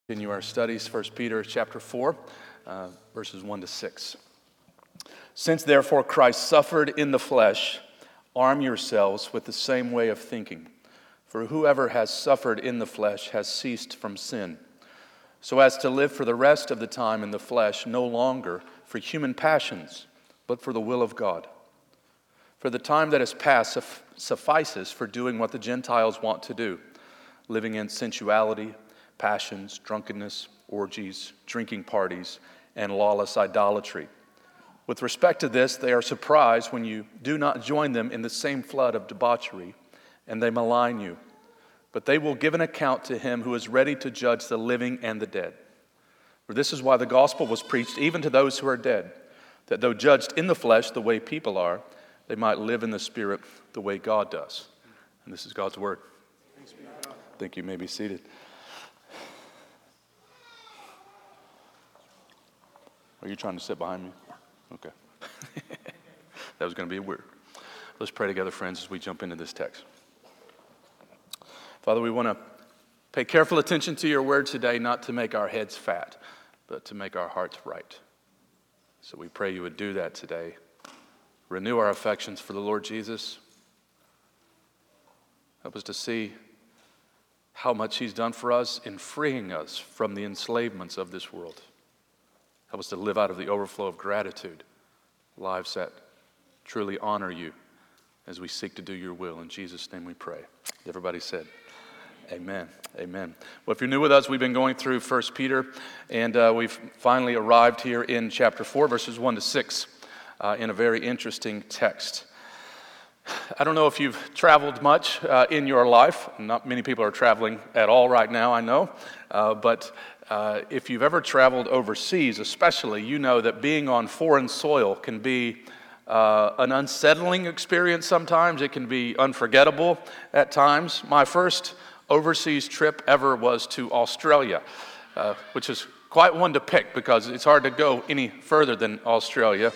Continue our studies, 1 Peter chapter 4, verses 1 to 6. Since therefore Christ suffered in the flesh, arm yourselves with the same way of thinking. For whoever has suffered in the flesh has ceased from sin, so as to live for the rest of the time in the flesh, no longer for human passions, but for the will of God. For the time that has passed suffices for doing what the Gentiles want to do, living in sensuality, passions, drunkenness, orgies, drinking parties, and lawless idolatry. With respect to this, they are surprised when you do not join them in the same flood of debauchery, and they malign you. But they will give an account to him who is ready to judge the living and the dead. For this is why the gospel was preached even to those who are dead, that though judged in the flesh the way people are, they might live in the spirit the way God does. And this is God's word. I think you may be seated. Are you trying to sit behind me? Okay. That was going to be weird. Let's pray together, friends, as we jump into this text. Father, we want to pay careful attention to your word today, not to make our heads fat, but to make our hearts right. So we pray you would do that today. Renew our affections for the Lord Jesus. Help us to see how much he's done for us in freeing us from the enslavements of this world. Help us to live out of the overflow of gratitude, lives that truly honor you as we seek to do your will. In Jesus' name we pray. Everybody said, amen. Amen. Well, if you're new with us, we've been going through 1 Peter, and we've finally arrived here in chapter 4, verses 1 to 6, in a very interesting text. I don't know if you've traveled much in your life. Not many people are traveling at all right now, I know, but if you've ever traveled overseas, especially, you know that being on foreign soil can be an unsettling experience sometimes. It can be unforgettable at times. My first overseas trip ever was to Australia, which is quite one to pick because it's hard to go any further than Australia.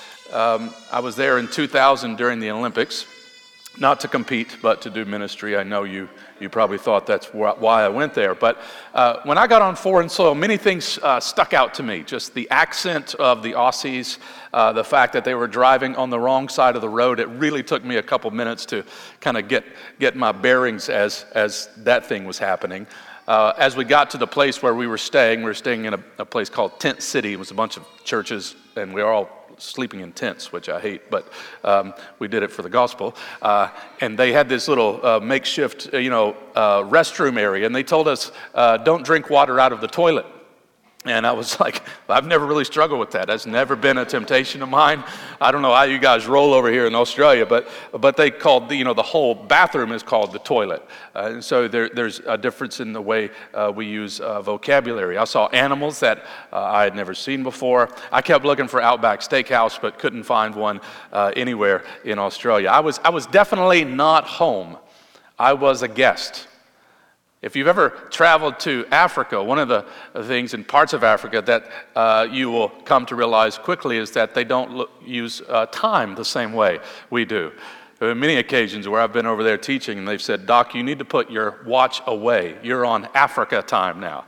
I was there in 2000 during the Olympics. Not to compete, but to do ministry. I know you probably thought that's why I went there. But when I got on foreign soil, many things stuck out to me. Just the accent of the Aussies, the fact that they were driving on the wrong side of the road. It really took me a couple minutes to kind of get my bearings as that thing was happening. As we got to the place where we were staying in a place called Tent City. It was a bunch of churches, and we were all sleeping in tents, which I hate, but we did it for the gospel. And they had this little makeshift, restroom area, and they told us, don't drink water out of the toilet. And I was like, I've never really struggled with that. That's never been a temptation of mine. I don't know how you guys roll over here in Australia, but they called, the whole bathroom is called the toilet. And so there's a difference in the way we use vocabulary. I saw animals that I had never seen before. I kept looking for Outback Steakhouse, but couldn't find one anywhere in Australia. I was definitely not home. I was a guest. If you've ever traveled to Africa, one of the things in parts of Africa that you will come to realize quickly is that they don't use time the same way we do. There are many occasions where I've been over there teaching and they've said, Doc, you need to put your watch away. You're on Africa time now,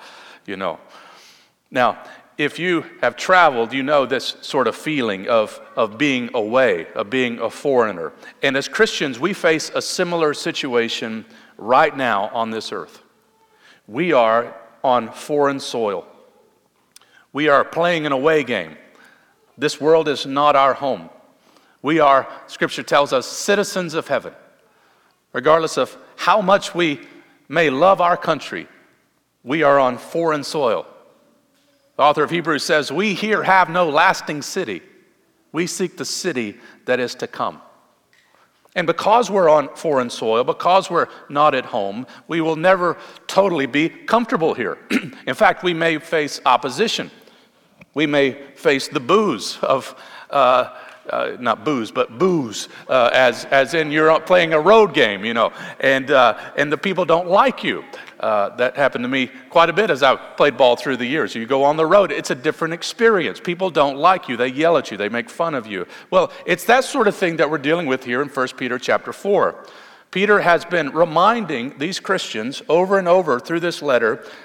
Now, if you have traveled, you know this sort of feeling of being away, of being a foreigner. And as Christians, we face a similar situation right now on this earth. We are on foreign soil. We are playing an away game. This world is not our home. We are, Scripture tells us, citizens of heaven. Regardless of how much we may love our country, we are on foreign soil. The author of Hebrews says, we here have no lasting city. We seek the city that is to come. And because we're on foreign soil, because we're not at home, we will never totally be comfortable here. In fact, we may face opposition. We may face the booze of, not booze, but booze, as in you're playing a road game, and the people don't like you. That happened to me quite a bit as I played ball through the years. You go on the road, it's a different experience. People don't like you. They yell at you. They make fun of you. Well, it's that sort of thing that we're dealing with here in 1 Peter chapter 4. Peter has been reminding these Christians over and over through this letter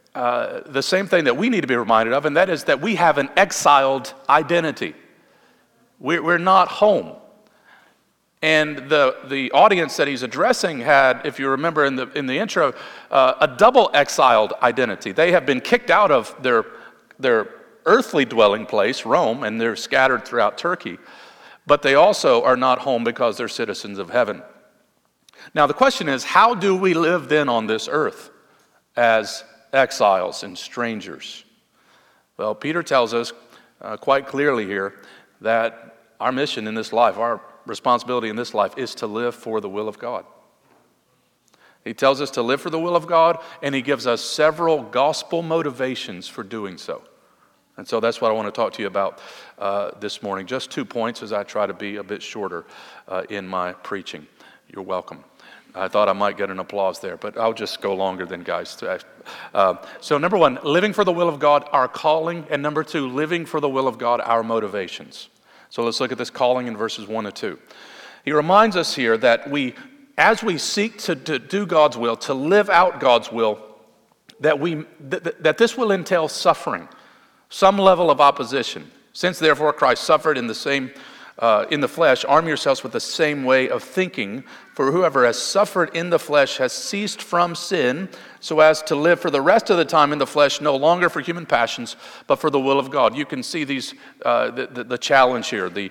the same thing that we need to be reminded of, and that is that we have an exiled identity. We're not home. And the audience that he's addressing had, if you remember in the intro, a double exiled identity. They have been kicked out of their earthly dwelling place, Rome, and they're scattered throughout Turkey. But they also are not home because they're citizens of heaven. Now the question is, how do we live then on this earth as exiles and strangers? Well, Peter tells us quite clearly here that our mission in this life, our responsibility in this life, is to live for the will of God. He tells us to live for the will of God, and he gives us several gospel motivations for doing so. And so that's what I want to talk to you about this morning. Just 2 points as I try to be a bit shorter in my preaching. You're welcome. I thought I might get an applause there, but I'll just go longer than guys. So number 1, living for the will of God, our calling. And number 2, living for the will of God, our motivations. So let's look at this calling in verses 1 and 2. He reminds us here that as we seek to do God's will, to live out God's will, that this will entail suffering, some level of opposition. Since therefore Christ suffered in the flesh, arm yourselves with the same way of thinking. For whoever has suffered in the flesh has ceased from sin, so as to live for the rest of the time in the flesh, no longer for human passions, but for the will of God. You can see these the challenge here, the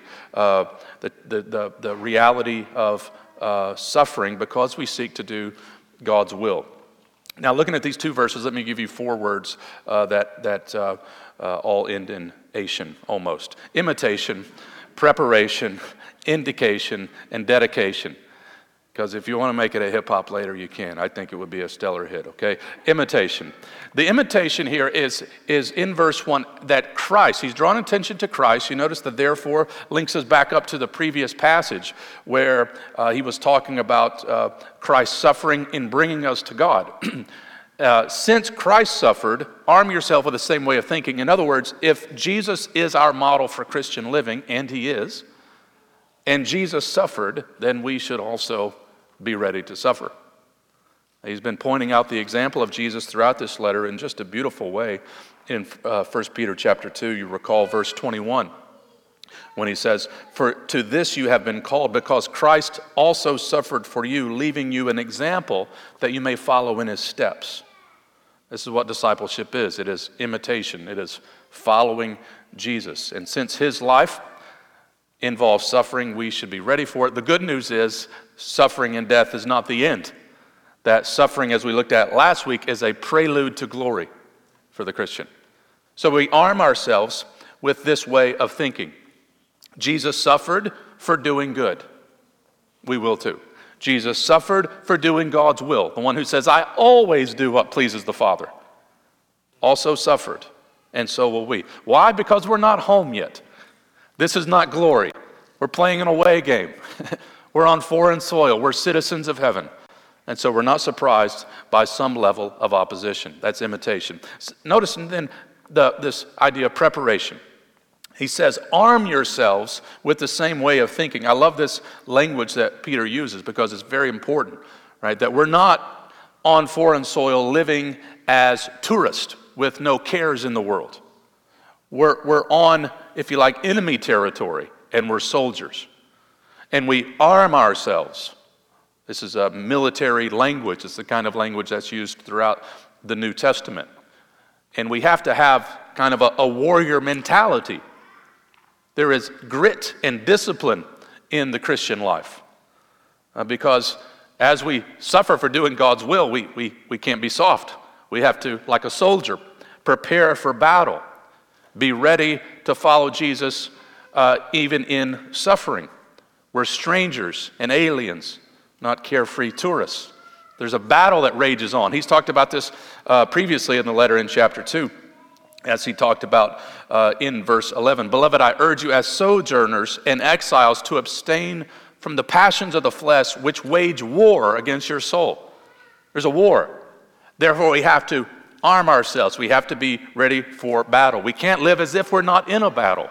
reality of suffering because we seek to do God's will. Now, looking at these 2 verses, let me give you 4 words that all end in ation, almost. Imitation, preparation, indication, and dedication. Because if you want to make it a hip-hop later, you can. I think it would be a stellar hit, okay? Imitation. The imitation here is in verse 1 that Christ, he's drawn attention to Christ. You notice that therefore links us back up to the previous passage where he was talking about Christ's suffering in bringing us to God. Since Christ suffered, arm yourself with the same way of thinking. In other words, if Jesus is our model for Christian living, and he is, and Jesus suffered, then we should also be ready to suffer. He's been pointing out the example of Jesus throughout this letter in just a beautiful way. In 1 Peter chapter 2, you recall verse 21, when he says, "For to this you have been called, because Christ also suffered for you, leaving you an example that you may follow in his steps." This is what discipleship is. It is imitation. It is following Jesus. And since his life involves suffering, we should be ready for it. The good news is suffering and death is not the end. That suffering, as we looked at last week, is a prelude to glory for the Christian. So we arm ourselves with this way of thinking. Jesus suffered for doing good. We will too. Jesus suffered for doing God's will. The one who says, "I always do what pleases the Father," also suffered, and so will we. Why? Because we're not home yet. This is not glory. We're playing an away game. We're on foreign soil. We're citizens of heaven. And so we're not surprised by some level of opposition. That's imitation. Notice then this idea of preparation. He says, arm yourselves with the same way of thinking. I love this language that Peter uses because it's very important, right? That we're not on foreign soil living as tourists with no cares in the world. We're on, if you like, enemy territory, and we're soldiers. And we arm ourselves. This is a military language. It's the kind of language that's used throughout the New Testament. And we have to have kind of a warrior mentality. There is grit and discipline in the Christian life. Because as we suffer for doing God's will, we can't be soft. We have to, like a soldier, prepare for battle. Be ready to follow Jesus even in suffering. We're strangers and aliens, not carefree tourists. There's a battle that rages on. He's talked about this previously in the letter in chapter 2, as he talked about in verse 11. "Beloved, I urge you as sojourners and exiles to abstain from the passions of the flesh which wage war against your soul." There's a war. Therefore, we have to arm ourselves. We have to be ready for battle. We can't live as if we're not in a battle.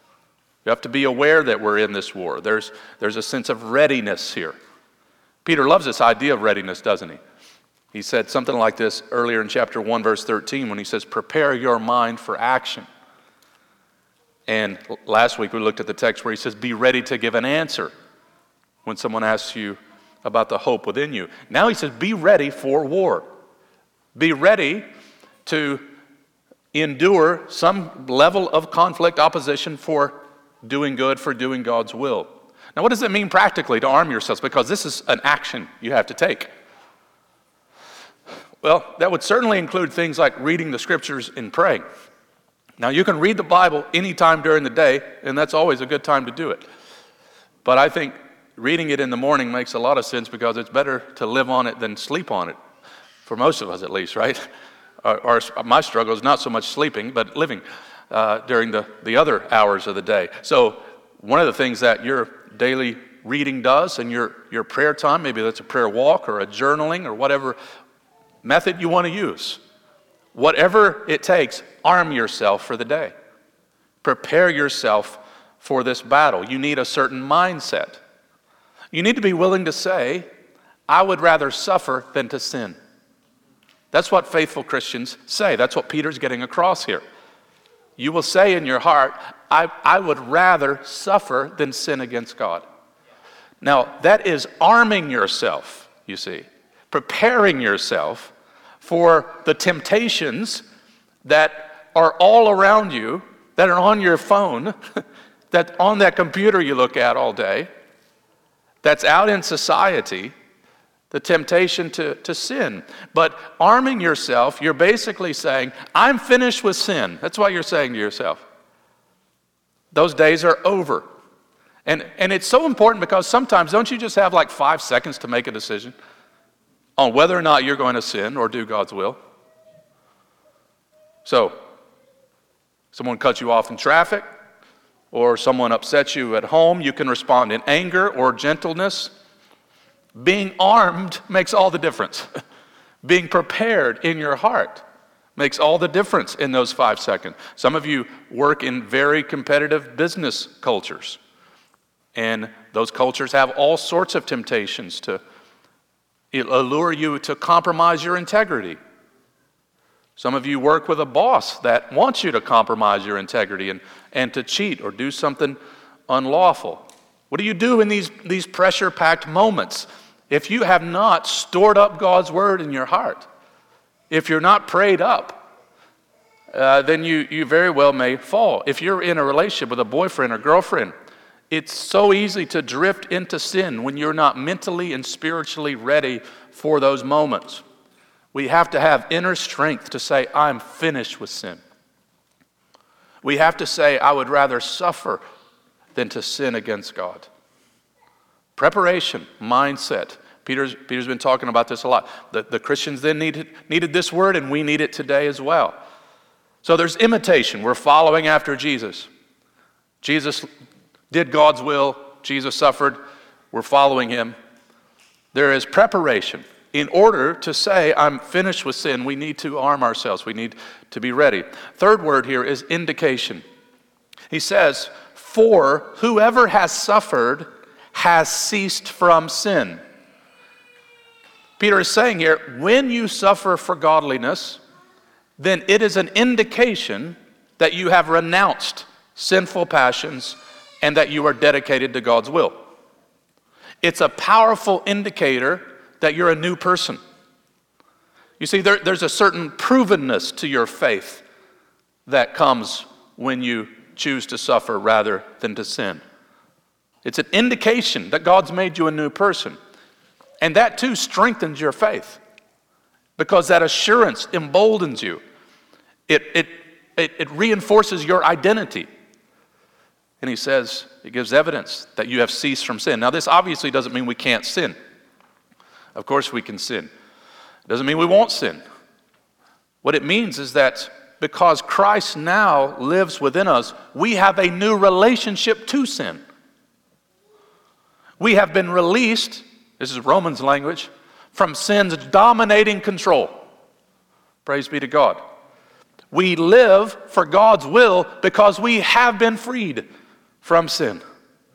We have to be aware that we're in this war. There's a sense of readiness here. Peter loves this idea of readiness, doesn't he? He said something like this earlier in chapter 1, verse 13, when he says, prepare your mind for action. And last week we looked at the text where he says, be ready to give an answer when someone asks you about the hope within you. Now he says, be ready for war. Be ready to endure some level of conflict, opposition for doing good, for doing God's will. Now what does it mean practically to arm yourselves? Because this is an action you have to take. Well, that would certainly include things like reading the scriptures and praying. Now, you can read the Bible anytime during the day, and that's always a good time to do it. But I think reading it in the morning makes a lot of sense because it's better to live on it than sleep on it, for most of us at least, right? My struggle is not so much sleeping, but living during the other hours of the day. So one of the things that your daily reading does and your prayer time, maybe that's a prayer walk or a journaling or whatever method you want to use. Whatever it takes, arm yourself for the day. Prepare yourself for this battle. You need a certain mindset. You need to be willing to say, I would rather suffer than to sin. That's what faithful Christians say. That's what Peter's getting across here. You will say in your heart, I would rather suffer than sin against God. Now, that is arming yourself, you see. Preparing yourself for the temptations that are all around you, that are on your phone, that on that computer you look at all day, that's out in society, the temptation to sin. But arming yourself, you're basically saying, I'm finished with sin. That's what you're saying to yourself. Those days are over. And it's so important because sometimes, don't you just have like 5 seconds to make a decision on whether or not you're going to sin or do God's will? So, someone cuts you off in traffic, or someone upsets you at home, you can respond in anger or gentleness. Being armed makes all the difference. Being prepared in your heart makes all the difference in those 5 seconds. Some of you work in very competitive business cultures, and those cultures have all sorts of temptations to allure you to compromise your integrity. Some of you work with a boss that wants you to compromise your integrity and to cheat or do something unlawful. What do you do in these pressure-packed moments? If you have not stored up God's word in your heart, if you're not prayed up, then you very well may fall. If you're in a relationship with a boyfriend or girlfriend, it's so easy to drift into sin when you're not mentally and spiritually ready for those moments. We have to have inner strength to say, I'm finished with sin. We have to say, I would rather suffer than to sin against God. Preparation, mindset. Peter's been talking about this a lot. The Christians then needed this word, and we need it today as well. So there's imitation. We're following after Jesus. Jesus did God's will. Jesus suffered. We're following him. There is preparation. In order to say, I'm finished with sin, we need to arm ourselves. We need to be ready. Third word here is indication. He says, for whoever has suffered has ceased from sin. Peter is saying here, when you suffer for godliness, then it is an indication that you have renounced sinful passions and that you are dedicated to God's will. It's a powerful indicator that you're a new person. You see, there's a certain provenness to your faith that comes when you choose to suffer rather than to sin. It's an indication that God's made you a new person. And that too strengthens your faith because that assurance emboldens you. It reinforces your identity. And he says, it gives evidence that you have ceased from sin. Now, this obviously doesn't mean we can't sin. Of course we can sin. It doesn't mean we won't sin. What it means is that because Christ now lives within us, we have a new relationship to sin. We have been released, this is Romans language, from sin's dominating control. Praise be to God. We live for God's will because we have been freed from sin.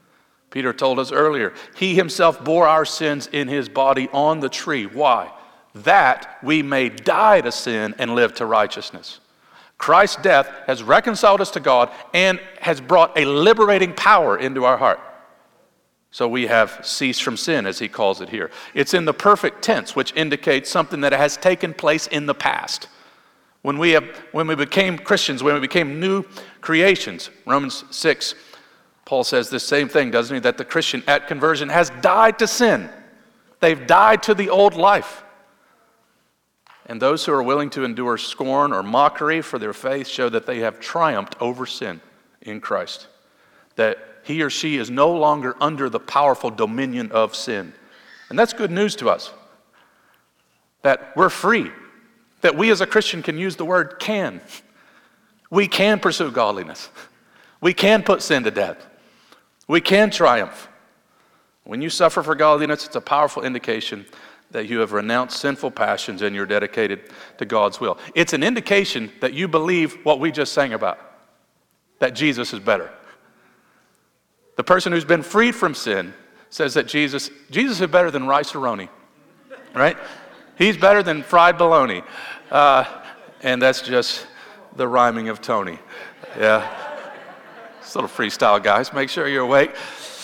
Peter told us earlier, he himself bore our sins in his body on the tree. Why? that we may die to sin and live to righteousness. Christ's death has reconciled us to God and has brought a liberating power into our heart. So we have ceased from sin, as he calls it here. It's in the perfect tense, which indicates something that has taken place in the past. When we became Christians, when we became new creations, Romans 6, Paul says this same thing, doesn't he? That the Christian at conversion has died to sin. They've died to the old life. And those who are willing to endure scorn or mockery for their faith show that they have triumphed over sin in Christ. That he or she is no longer under the powerful dominion of sin. And that's good news to us. That we're free. That we as a Christian can use the word can. We can pursue godliness. We can put sin to death. We can triumph. When you suffer for godliness, it's a powerful indication that you have renounced sinful passions and you're dedicated to God's will. It's an indication that you believe what we just sang about, that Jesus is better. The person who's been freed from sin says that Jesus is better than rice-a-roni, right? He's better than fried bologna. And that's just the rhyming of Tony. Yeah. It's a little freestyle, guys. Make sure you're awake.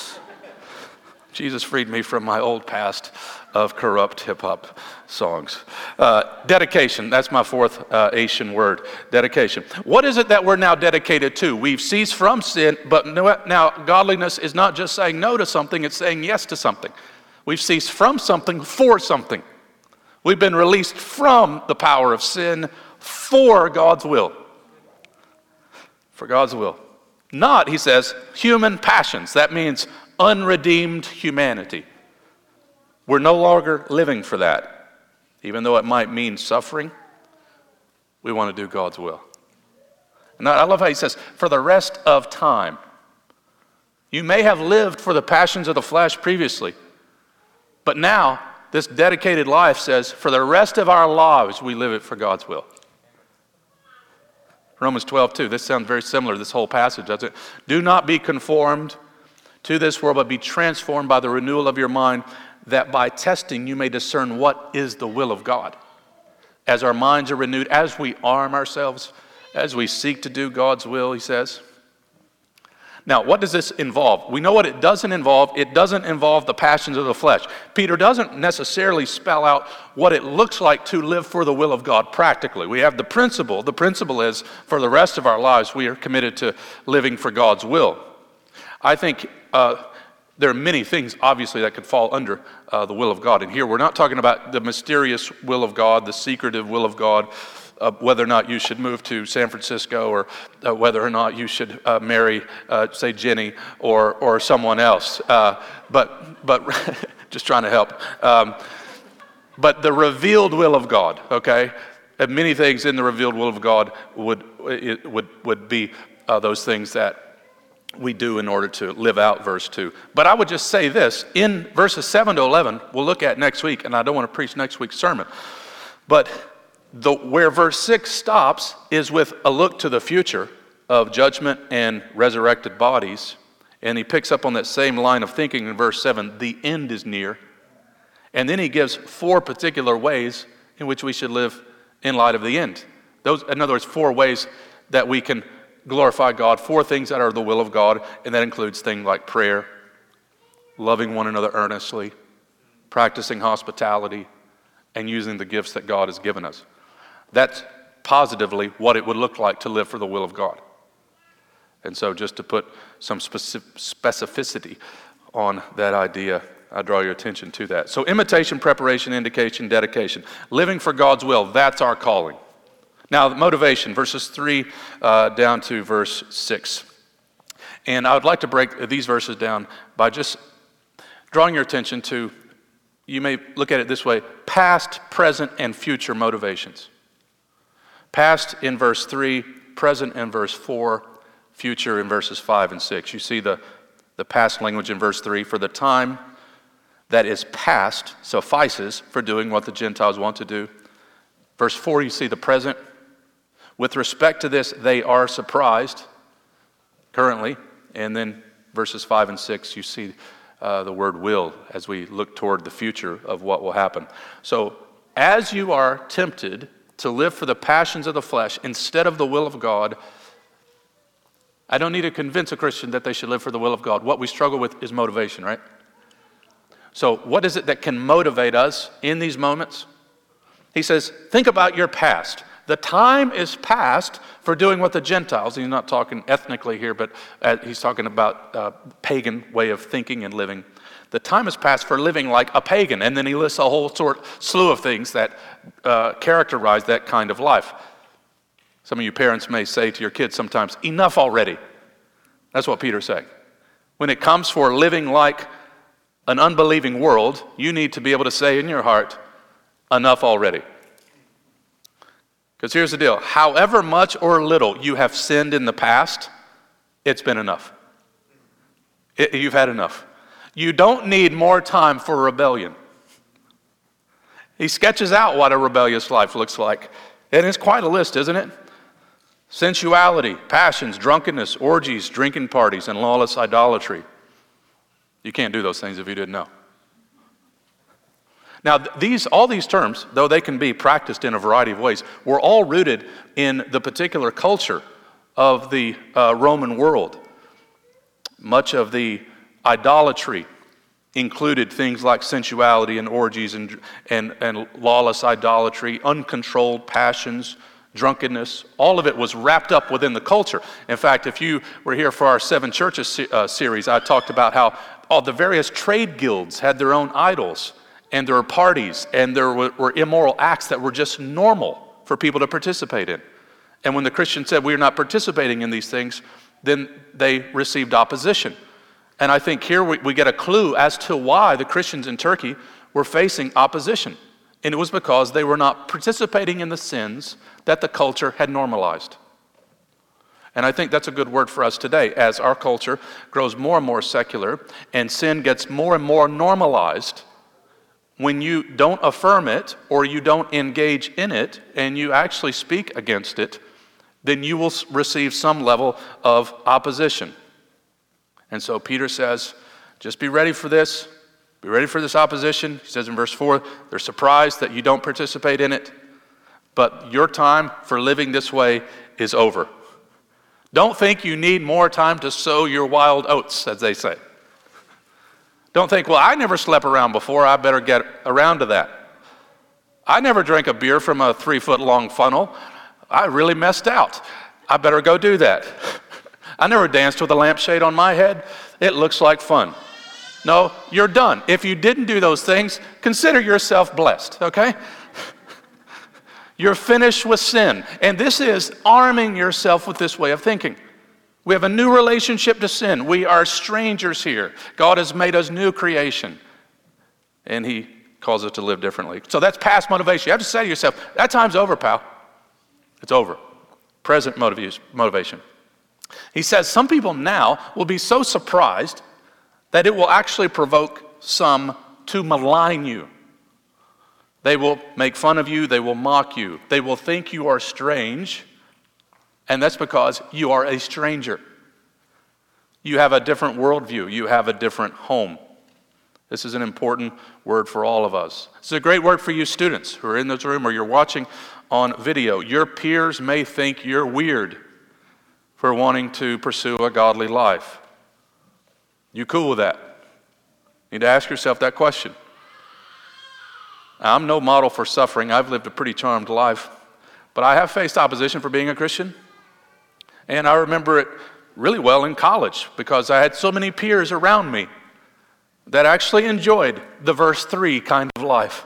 Jesus freed me from my old past of corrupt hip-hop songs. Dedication, that's my fourth Asian word, dedication. What is it that we're now dedicated to? We've ceased from sin, but now godliness is not just saying no to something, it's saying yes to something. We've ceased from something for something. We've been released from the power of sin for God's will. For God's will. Not, he says, human passions. That means unredeemed humanity. We're no longer living for that. Even though it might mean suffering, we want to do God's will. And I love how he says, for the rest of time. You may have lived for the passions of the flesh previously, but now this dedicated life says, for the rest of our lives, we live it for God's will. Romans 12:2. This sounds very similar to this whole passage, doesn't it? Do not be conformed to this world, but be transformed by the renewal of your mind, that by testing you may discern what is the will of God. As our minds are renewed, as we arm ourselves, as we seek to do God's will, he says. Now, what does this involve? We know what it doesn't involve. It doesn't involve the passions of the flesh. Peter doesn't necessarily spell out what it looks like to live for the will of God practically. We have the principle. The principle is, for the rest of our lives, we are committed to living for God's will. I think there are many things, obviously, that could fall under the will of God. And here, we're not talking about the mysterious will of God, the secretive will of God, whether or not you should move to San Francisco, or whether or not you should marry, say, Jenny or someone else. But just trying to help. But the revealed will of God, okay? And many things in the revealed will of God would be those things that we do in order to live out verse 2. But I would just say this, in verses 7 to 11, we'll look at next week, and I don't want to preach next week's sermon, but where verse 6 stops is with a look to the future of judgment and resurrected bodies, and he picks up on that same line of thinking in verse 7, the end is near, and then he gives 4 particular ways in which we should live in light of the end. Those, in other words, 4 ways that we can glorify God, 4 things that are the will of God, and that includes things like prayer, loving one another earnestly, practicing hospitality, and using the gifts that God has given us. That's positively what it would look like to live for the will of God. And so just to put some specificity on that idea, I draw your attention to that. So imitation, preparation, indication, dedication. Living for God's will, that's our calling. Now, the motivation, verses 3 down to verse 6. And I would like to break these verses down by just drawing your attention to, you may look at it this way, past, present, and future motivations. Past in verse 3, present in verse 4, future in verses 5 and 6. You see the past language in verse 3, for the time that is past suffices for doing what the Gentiles want to do. Verse 4, you see the present. With respect to this, they are surprised currently. And then verses 5 and 6, you see the word will as we look toward the future of what will happen. So as you are tempted to live for the passions of the flesh instead of the will of God, I don't need to convince a Christian that they should live for the will of God. What we struggle with is motivation, right? So what is it that can motivate us in these moments? He says, think about your past. The time is past for doing what the Gentiles, he's not talking ethnically here, but he's talking about pagan way of thinking and living. The time is past for living like a pagan. And then he lists a whole slew of things that characterize that kind of life. Some of you parents may say to your kids sometimes, enough already. That's what Peter's saying. When it comes for living like an unbelieving world, you need to be able to say in your heart, enough already. Because here's the deal. However much or little you have sinned in the past, it's been enough. You've had enough. You don't need more time for rebellion. He sketches out what a rebellious life looks like. And it's quite a list, isn't it? Sensuality, passions, drunkenness, orgies, drinking parties, and lawless idolatry. You can't do those things if you didn't know. Now, all these terms, though they can be practiced in a variety of ways, were all rooted in the particular culture of the Roman world. Much of the idolatry included things like sensuality and orgies and lawless idolatry, uncontrolled passions, drunkenness. All of it was wrapped up within the culture. In fact, if you were here for our Seven Churches series, I talked about how all the various trade guilds had their own idols. And there were parties, and there were immoral acts that were just normal for people to participate in. And when the Christians said, we're not participating in these things, then they received opposition. And I think here we get a clue as to why the Christians in Turkey were facing opposition. And it was because they were not participating in the sins that the culture had normalized. And I think that's a good word for us today. As our culture grows more and more secular, and sin gets more and more normalized, when you don't affirm it or you don't engage in it and you actually speak against it, then you will receive some level of opposition. And so Peter says, just be ready for this. Be ready for this opposition. He says in verse 4, they're surprised that you don't participate in it, but your time for living this way is over. Don't think you need more time to sow your wild oats, as they say. Don't think, well, I never slept around before, I better get around to that. I never drank a beer from a 3-foot-long funnel. I really messed out. I better go do that. I never danced with a lampshade on my head. It looks like fun. No, you're done. If you didn't do those things, consider yourself blessed, okay? You're finished with sin. And this is arming yourself with this way of thinking. We have a new relationship to sin. We are strangers here. God has made us new creation. And he calls us to live differently. So that's past motivation. You have to say to yourself, that time's over, pal. It's over. Present motivation. He says some people now will be so surprised that it will actually provoke some to malign you. They will make fun of you. They will mock you. They will think you are strange. And that's because you are a stranger. You have a different worldview. You have a different home. This is an important word for all of us. It's a great word for you students who are in this room or you're watching on video. Your peers may think you're weird for wanting to pursue a godly life. You cool with that? You need to ask yourself that question. I'm no model for suffering. I've lived a pretty charmed life. But I have faced opposition for being a Christian. And I remember it really well in college because I had so many peers around me that actually enjoyed the verse 3 kind of life.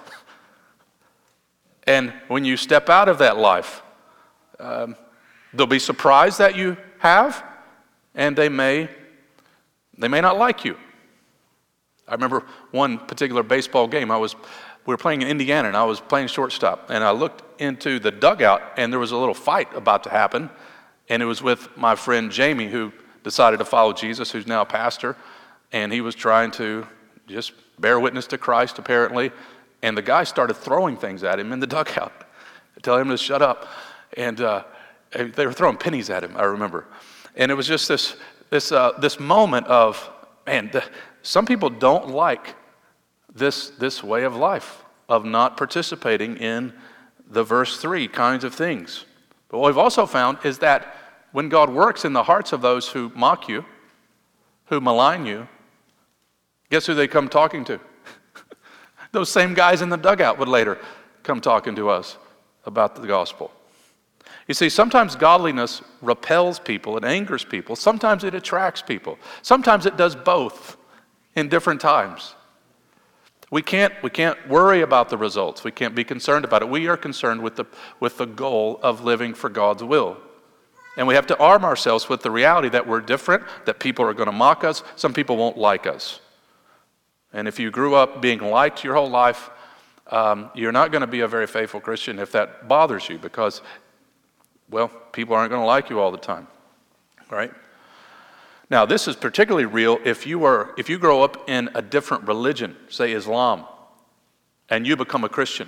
And when you step out of that life, they'll be surprised that you have, and they may not like you. I remember one particular baseball game. We were playing in Indiana, and I was playing shortstop, and I looked into the dugout, and there was a little fight about to happen. And it was with my friend Jamie, who decided to follow Jesus, who's now a pastor. And he was trying to just bear witness to Christ, apparently. And the guy started throwing things at him in the dugout, telling him to shut up. And they were throwing pennies at him, I remember. And it was just this moment of, man, some people don't like this way of life. of not participating in the verse 3 kinds of things. But what we've also found is that when God works in the hearts of those who mock you, who malign you, guess who they come talking to? Those same guys in the dugout would later come talking to us about the gospel. You see, sometimes godliness repels people, it angers people. Sometimes it attracts people. Sometimes it does both in different times. We can't worry about the results. We can't be concerned about it. We are concerned with the goal of living for God's will. And we have to arm ourselves with the reality that we're different, that people are going to mock us, some people won't like us. And if you grew up being liked your whole life, you're not going to be a very faithful Christian if that bothers you because, well, people aren't going to like you all the time, right? Now, this is particularly real if you grow up in a different religion, say Islam, and you become a Christian.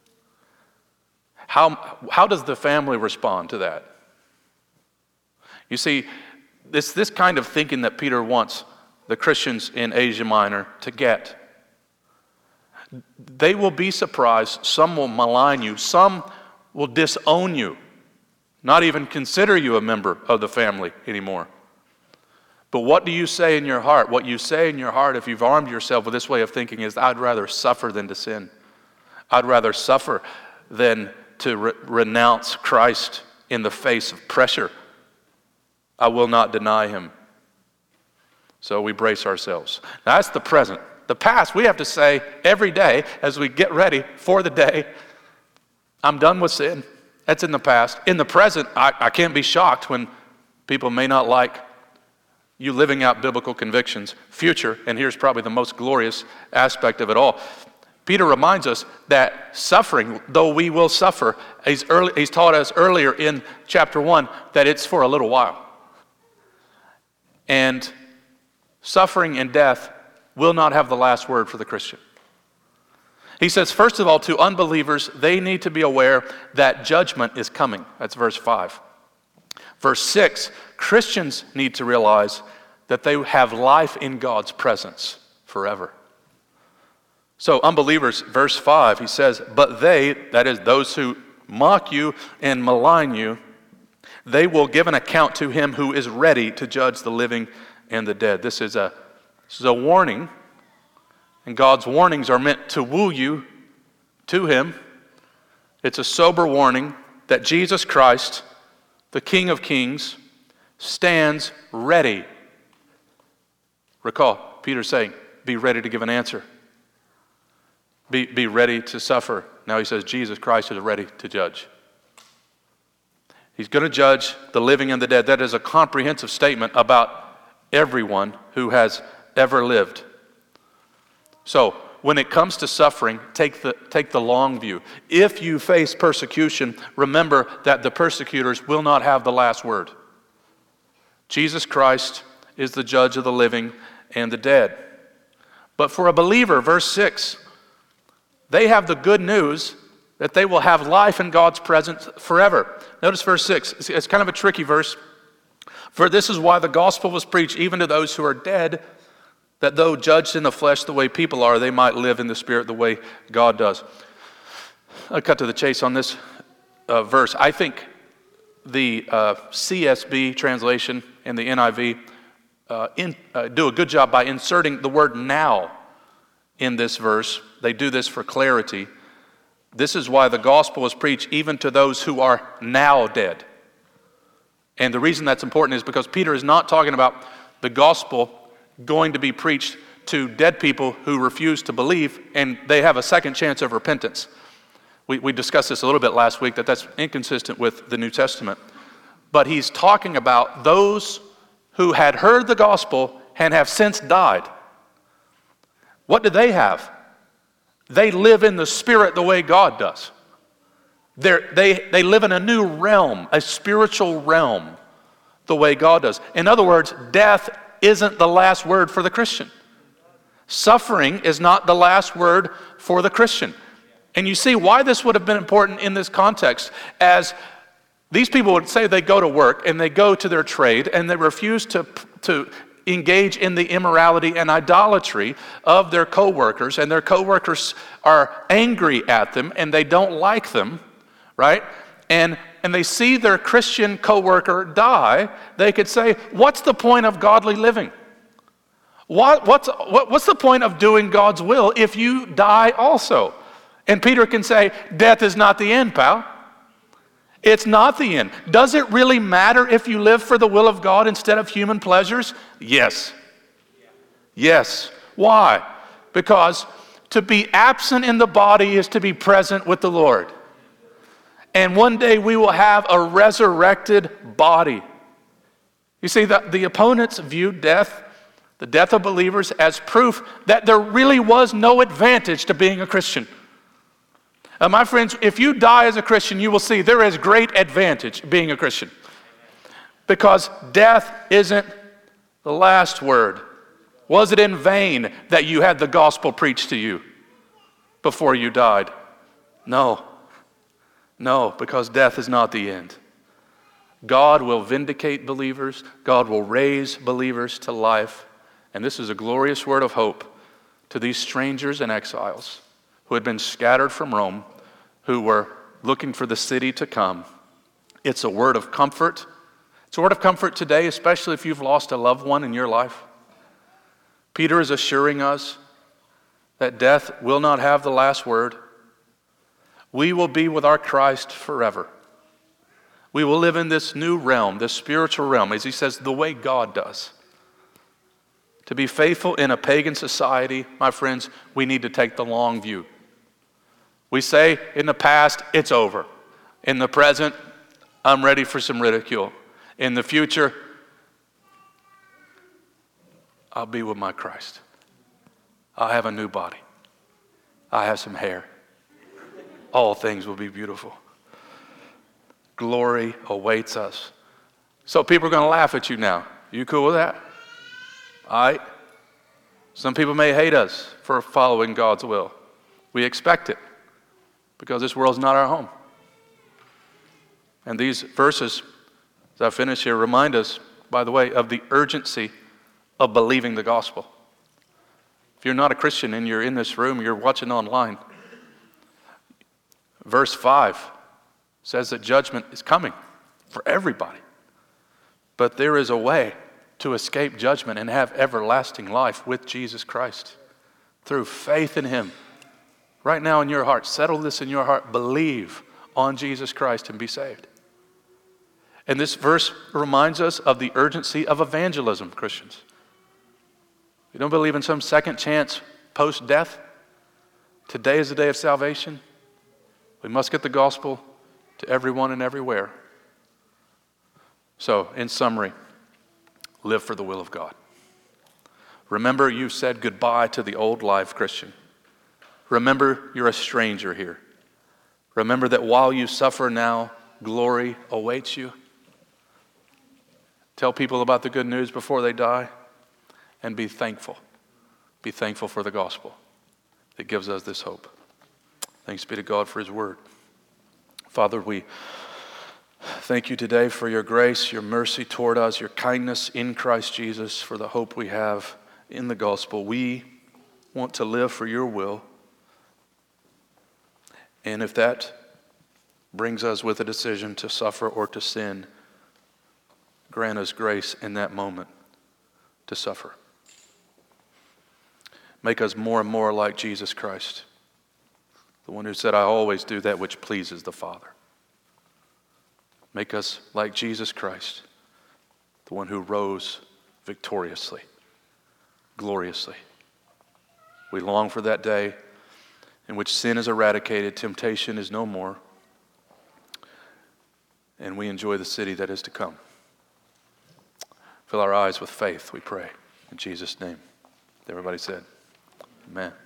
How does the family respond to that? You see, this kind of thinking that Peter wants the Christians in Asia Minor to get. They will be surprised. Some will malign you. Some will disown you, not even consider you a member of the family anymore. But what do you say in your heart? What you say in your heart, if you've armed yourself with this way of thinking, is, I'd rather suffer than to sin. I'd rather suffer than to renounce Christ in the face of pressure. I will not deny him. So we brace ourselves. Now, that's the present. The past, we have to say every day as we get ready for the day, I'm done with sin. That's in the past. In the present, I can't be shocked when people may not like you living out biblical convictions. Future, and here's probably the most glorious aspect of it all. Peter reminds us that suffering, though we will suffer, he's taught us earlier in chapter 1 that it's for a little while. And suffering and death will not have the last word for the Christian. He says, first of all, to unbelievers, they need to be aware that judgment is coming. That's verse 5. Verse 6, Christians need to realize that they have life in God's presence forever. So unbelievers, verse 5, he says, but they, that is those who mock you and malign you, they will give an account to him who is ready to judge the living and the dead. This is a warning, and God's warnings are meant to woo you to him. It's a sober warning that Jesus Christ, the King of Kings, stands ready. Recall, Peter's saying, be ready to give an answer. Be ready to suffer. Now he says Jesus Christ is ready to judge. He's going to judge the living and the dead. That is a comprehensive statement about everyone who has ever lived. So, when it comes to suffering, take the long view. If you face persecution, remember that the persecutors will not have the last word. Jesus Christ is the judge of the living and the dead. But for a believer, verse 6, they have the good news that they will have life in God's presence forever. Notice verse 6. It's kind of a tricky verse. For this is why the gospel was preached even to those who are dead, that though judged in the flesh the way people are, they might live in the spirit the way God does. I'll cut to the chase on this verse. I think the CSB translation and the NIV do a good job by inserting the word now in this verse. They do this for clarity. This is why the gospel was preached even to those who are now dead. And the reason that's important is because Peter is not talking about the gospel going to be preached to dead people who refuse to believe and they have a second chance of repentance. We discussed this a little bit last week, that's inconsistent with the New Testament. But he's talking about those who had heard the gospel and have since died. What do they have? They live in the Spirit the way God does. They live in a new realm, a spiritual realm, the way God does. In other words, death isn't the last word for the Christian. Suffering is not the last word for the Christian. And you see why this would have been important in this context, as these people would say they go to work and they go to their trade and they refuse to engage in the immorality and idolatry of their coworkers, and their coworkers are angry at them and they don't like them, right? And they see their Christian coworker die, they could say, what's the point of godly living? What's the point of doing God's will if you die also? And Peter can say, death is not the end, pal. It's not the end. Does it really matter if you live for the will of God instead of human pleasures? Yes. Yes. Why? Because to be absent in the body is to be present with the Lord. And one day we will have a resurrected body. You see, the opponents viewed death, the death of believers, as proof that there really was no advantage to being a Christian. My friends, if you die as a Christian, you will see there is great advantage being a Christian. Because death isn't the last word. Was it in vain that you had the gospel preached to you before you died? No. No, because death is not the end. God will vindicate believers. God will raise believers to life. And this is a glorious word of hope to these strangers and exiles who had been scattered from Rome, who were looking for the city to come. It's a word of comfort. It's a word of comfort today, especially if you've lost a loved one in your life. Peter is assuring us that death will not have the last word. We will be with our Christ forever. We will live in this new realm, this spiritual realm, as he says, the way God does. To be faithful in a pagan society, my friends, we need to take the long view. We say in the past, it's over. In the present, I'm ready for some ridicule. In the future, I'll be with my Christ. I'll have a new body. I have some hair. All things will be beautiful. Glory awaits us. So people are going to laugh at you now. You cool with that? All right? Some people may hate us for following God's will. We expect it because this world's not our home. And these verses, as I finish here, remind us, by the way, of the urgency of believing the gospel. If you're not a Christian and you're in this room, you're watching online, verse 5 says that judgment is coming for everybody. But there is a way to escape judgment and have everlasting life with Jesus Christ through faith in him. Right now in your heart, settle this in your heart. Believe on Jesus Christ and be saved. And this verse reminds us of the urgency of evangelism, Christians. You don't believe in some second chance post-death? Today is the day of salvation. We must get the gospel to everyone and everywhere. So, in summary, live for the will of God. Remember, you've said goodbye to the old life, Christian. Remember, you're a stranger here. Remember that while you suffer now, glory awaits you. Tell people about the good news before they die, and be thankful. Be thankful for the gospel that gives us this hope. Thanks be to God for his word. Father, we thank you today for your grace, your mercy toward us, your kindness in Christ Jesus, for the hope we have in the gospel. We want to live for your will. And if that brings us with a decision to suffer or to sin, grant us grace in that moment to suffer. Make us more and more like Jesus Christ, the one who said, I always do that which pleases the Father. Make us like Jesus Christ, the one who rose victoriously, gloriously. We long for that day in which sin is eradicated, temptation is no more, and we enjoy the city that is to come. Fill our eyes with faith, we pray. In Jesus' name. Everybody said, amen.